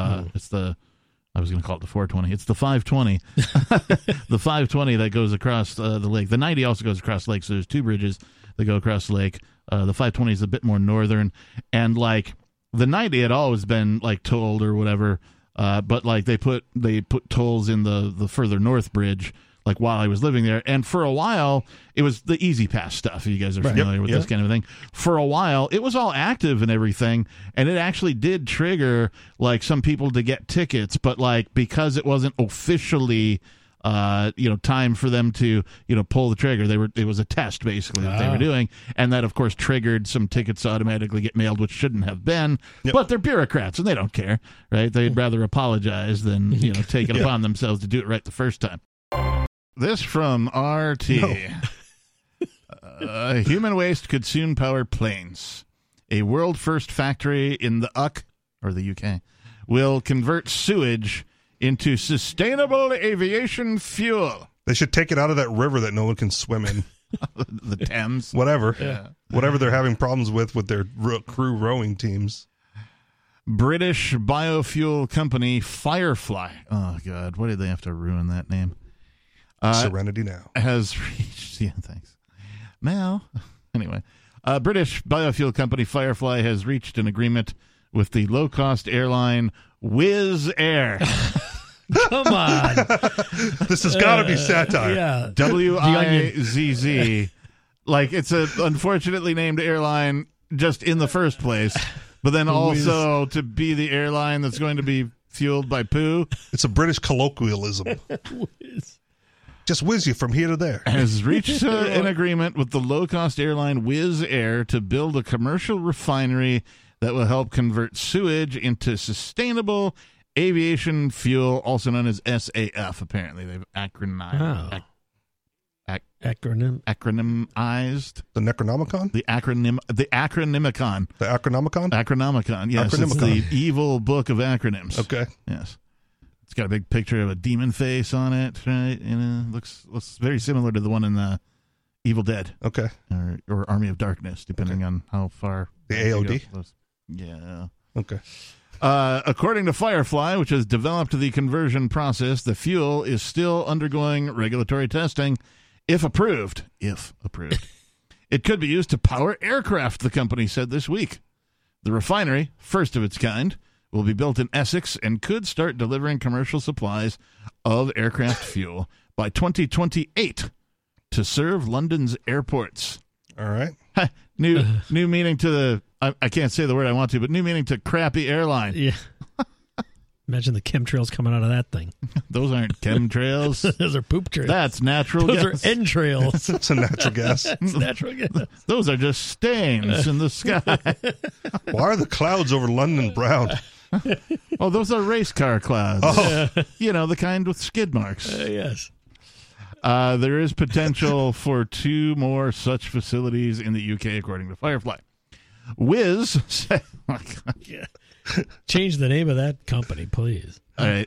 I was going to call it the 420. It's the 520. The 520 that goes across the lake. The 90 also goes across the lake, so there's 2 bridges that go across the lake. The 520 is a bit more northern, and like the 90 had always been like tolled or whatever, but like they put tolls in the further north bridge. Like while I was living there, and for a while it was the Easy Pass stuff. You guys are familiar with this kind of thing. For a while, it was all active and everything, and it actually did trigger like some people to get tickets, but like because it wasn't officially, time for them to pull the trigger. It was a test basically that they were doing, and that of course triggered some tickets to automatically get mailed, which shouldn't have been. Yep. But they're bureaucrats and they don't care, right? They'd rather apologize than take it upon themselves to do it right the first time. This from RT. No. Human waste could soon power planes. A world-first factory in the UK, will convert sewage into sustainable aviation fuel. They should take it out of that river that no one can swim in. The Thames. Whatever. Yeah. Whatever they're having problems with their crew rowing teams. British biofuel company Firefly. Oh, God. Why did they have to ruin that name? Serenity Now has reached. Yeah, thanks. Now, anyway, British biofuel company Firefly has reached an agreement with the low-cost airline Wizz Air. Come on, this has got to be satire. Yeah, WIZZ. Like it's a unfortunately named airline just in the first place, but then also to be the airline that's going to be fueled by poo. It's a British colloquialism. Just whiz you from here to there. Has reached an agreement with the low-cost airline Wizz Air to build a commercial refinery that will help convert sewage into sustainable aviation fuel, also known as SAF. Apparently, they've acronymized the Necronomicon. The Acronymicon. The Acronomicon. Acronomicon. Yes, Acronomicon. It's the evil book of acronyms. Okay. Yes. It's got a big picture of a demon face on it, right? And looks very similar to the one in the Evil Dead. Okay. Or Army of Darkness, depending on how far. The AOD? Yeah. Okay. According to Firefly, which has developed the conversion process, the fuel is still undergoing regulatory testing. If approved, it could be used to power aircraft, the company said this week. The refinery, first of its kind, will be built in Essex and could start delivering commercial supplies of aircraft fuel by 2028 to serve London's airports. All right. New meaning to the, I can't say the word I want to, but new meaning to crappy airline. Yeah. Imagine the chemtrails coming out of that thing. Those aren't chemtrails. Those are poop trails. That's natural gas. Those are entrails. It's a natural gas. It's natural gas. Those are just stains in the sky. Why are the clouds over London brown? Oh, those are race car clouds. Oh. The kind with skid marks. Yes. There is potential for 2 more such facilities in the UK, according to Firefly. Wizz said, Change the name of that company, please. All right.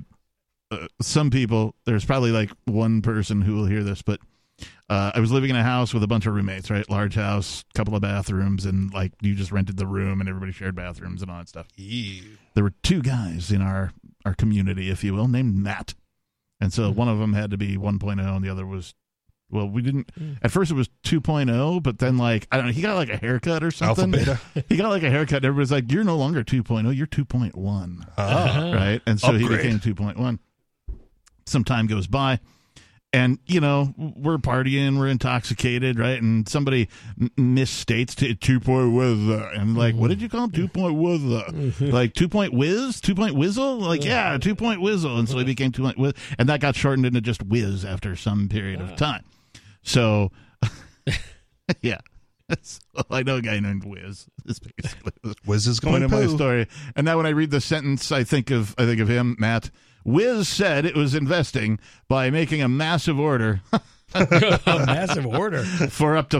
Some people, there's probably like one person who will hear this, but I was living in a house with a bunch of roommates, right? Large house, couple of bathrooms, and like you just rented the room and everybody shared bathrooms and all that stuff. Ew. There were two guys in our community, if you will, named Matt. And so one of them had to be 1.0 and the other was, well, we didn't, at first it was 2.0, but then like, I don't know, he got like a haircut or something. Alpha, beta. He got like a haircut and everybody's like, you're no longer 2.0, you're 2.1. Right? And so Upgrade. he became 2.1. Some time goes by and, you know, we're partying, we're intoxicated, right? And somebody misstates 2.0 whiz. And like, what did you call him? 2.0 whiz. Like 2.0 whiz? 2.0 whizzle? Like, yeah, 2.0 whizzle. And so he became 2.0 whiz. And that got shortened into just whiz after some period of time. So, yeah. So I know a guy named Wiz. Wiz is going to my story. And now when I read the sentence, I think of him, Matt. Wiz said it was investing by making a massive order. A massive order for up to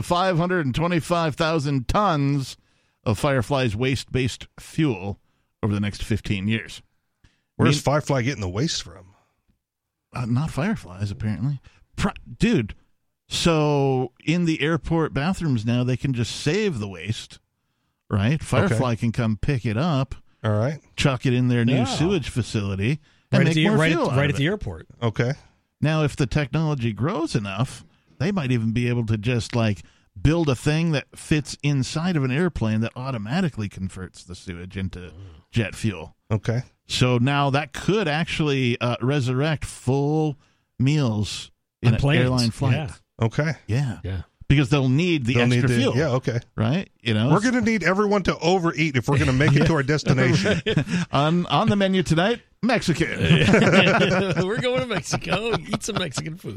525,000 tons of Firefly's waste-based fuel over the next 15 years. Where's Firefly getting the waste from? Not Fireflies, apparently. Dude. So in the airport bathrooms now, they can just save the waste, right? Firefly can come pick it up, all right, chuck it in their new sewage facility, and make more fuel right at the airport. Okay. Now, if the technology grows enough, they might even be able to just like build a thing that fits inside of an airplane that automatically converts the sewage into jet fuel. Okay. So now that could actually resurrect full meals in an airline flight. Yeah. Okay. Yeah. Because they'll need the extra fuel. Yeah, okay. Right? You know, we're going to need everyone to overeat if we're going to make it to our destination. On the menu tonight, Mexican. We're going to Mexico. Eat some Mexican food.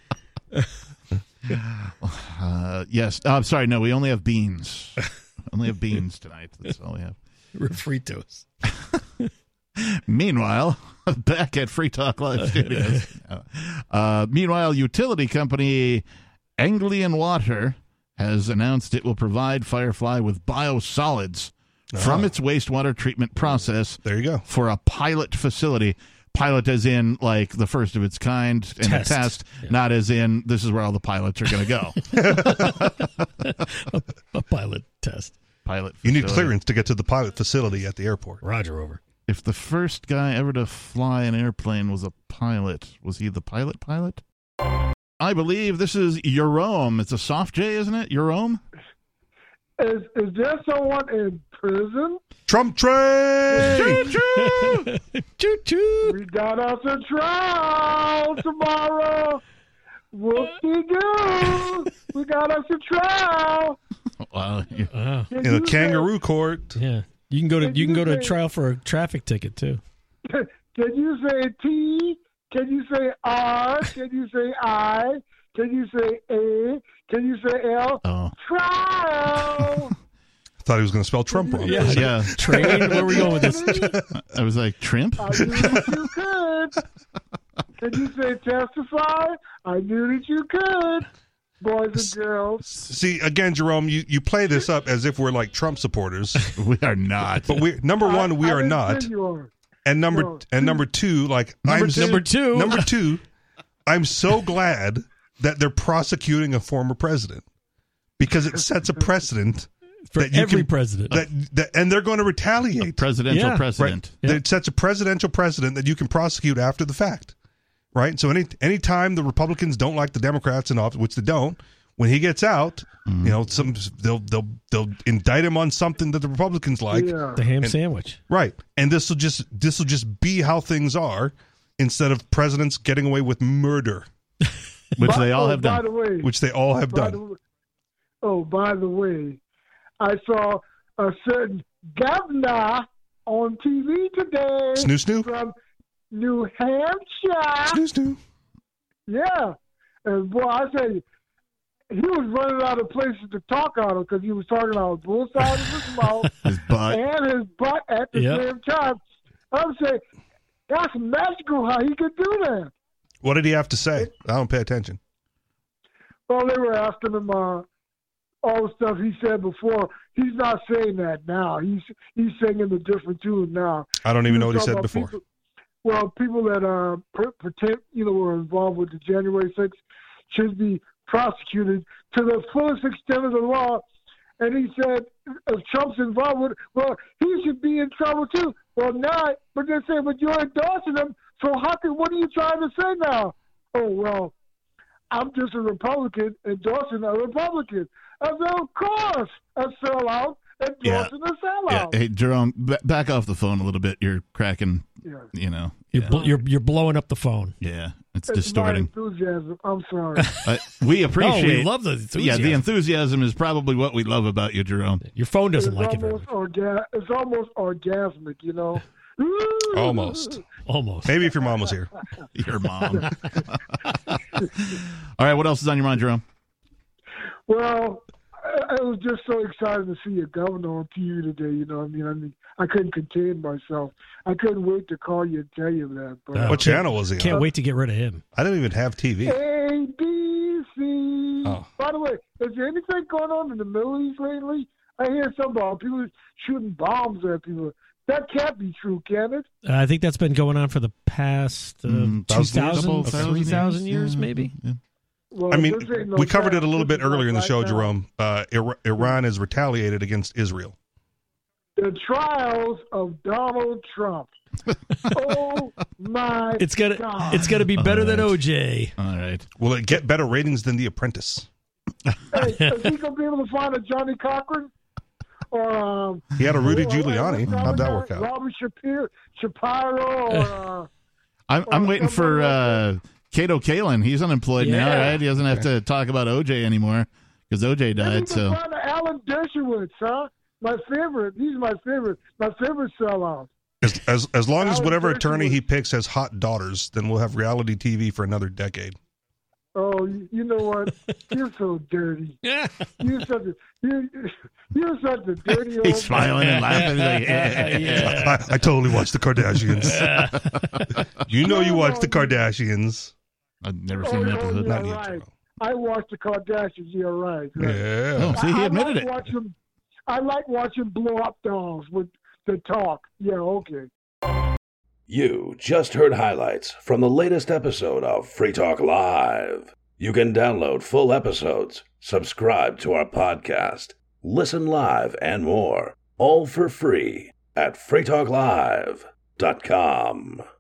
Yes. I'm sorry. No, we only have beans. Only have beans tonight. That's all we have. Refritos. Meanwhile, back at Free Talk Live Studios. Meanwhile, utility company Anglian Water has announced it will provide Firefly with biosolids from its wastewater treatment process. There you go. For a pilot facility. Pilot as in like the first of its kind in a test, not as in this is where all the pilots are going to go. A pilot test. Pilot facility. You need clearance to get to the pilot facility at the airport. Roger, over. If the first guy ever to fly an airplane was a pilot, was he the pilot? I believe this is Jerome. It's a soft J, isn't it? Jerome? Is there someone in prison? Trump train! Choo-choo! Choo-choo! We got us a trial tomorrow. Whoop-de-doo! We got us a trial. Wow. In a kangaroo court. Yeah. You can go to trial for a traffic ticket too. Can you say T? Can you say R? Can you say I? Can you say A? Can you say L? Oh. Trial. I thought he was going to spell Trump wrong. Yeah. Train. Where are we going with this? I was like, Trimp? I knew that you could. Can you say testify? I knew that you could. Boys and girls. See, again, Jerome, you play this up as if we're like Trump supporters. We are not. But we are not. And number two, like number two, I'm so glad that they're prosecuting a former president because it sets a precedent for every president. That and they're going to retaliate. A presidential precedent. Right? Yeah. It sets a presidential precedent that you can prosecute after the fact. Right, so any time the Republicans don't like the Democrats in office, which they don't, when he gets out, you know, they'll indict him on something that the Republicans like, the ham sandwich, right? And this will just be how things are, instead of presidents getting away with murder, which they all have done. By the way, which they all have done. By the way, I saw a certain governor on TV today. Snoo. From New Hampshire. Snoo. Yeah. And boy, I tell you, he was running out of places to talk out of because he was talking out of both sides of his mouth his butt. and his butt at the same time. I'm saying, that's magical how he could do that. What did he have to say? I don't pay attention. Well, they were asking him, all the stuff he said before. He's not saying that now. He's singing a different tune now. I don't even know what he said before. People that pretend, were involved with the January 6th should be prosecuted to the fullest extent of the law. And he said, if Trump's involved with it, well, he should be in trouble too. Well, now, but they say, but you're endorsing him, so what are you trying to say now? Oh, well, I'm just a Republican endorsing a Republican. I said, of course, a sellout endorsing a sellout. Yeah. Hey, Jerome, back off the phone a little bit. You're cracking, You're blowing up the phone. Yeah, it's distorting. My enthusiasm. I'm sorry. We appreciate. No, we love the enthusiasm. Yeah, the enthusiasm is probably what we love about you, Jerome. Your phone doesn't like it very much. It's almost orgasmic, Almost. Maybe if your mom was here. Your mom. All right, what else is on your mind, Jerome? Well, I was just so excited to see a governor on TV today. I couldn't contain myself. I couldn't wait to call you and tell you that. But what channel was he on? Can't wait to get rid of him. I didn't even have TV. ABC. Oh. By the way, is there anything going on in the Middle East lately? I hear something about people shooting bombs at people. That can't be true, can it? I think that's been going on for the past 2,000, 3,000 years, maybe. Yeah. Well, I mean, we covered it a little bit earlier in the show, Jerome. Iran has retaliated against Israel. The trials of Donald Trump. Oh my! It's gonna be better than OJ. All right. Will it get better ratings than The Apprentice? Hey, is he gonna be able to find a Johnny Cochran? Or he had a Rudy Giuliani. How'd that work out? Robert Shapiro. I'm waiting for Kato Kalin. He's unemployed now, right? He doesn't have to talk about OJ anymore because OJ died. So Alan Dershowitz, huh? My favorite. He's my favorite. My favorite sellout. As long as whatever attorney he picks has hot daughters, then we'll have reality TV for another decade. Oh, you know what? You're so dirty. You're such a dirty old. He's smiling and laughing. Like, I totally watched the Kardashians. You watched the Kardashians. I've never seen an episode. Not right. I watched the Kardashians. You're right. Yeah. Oh, see, he admitted it. I like watching blow up dolls with the talk. Yeah, okay. You just heard highlights from the latest episode of Free Talk Live. You can download full episodes, subscribe to our podcast, listen live, and more, all for free at freetalklive.com.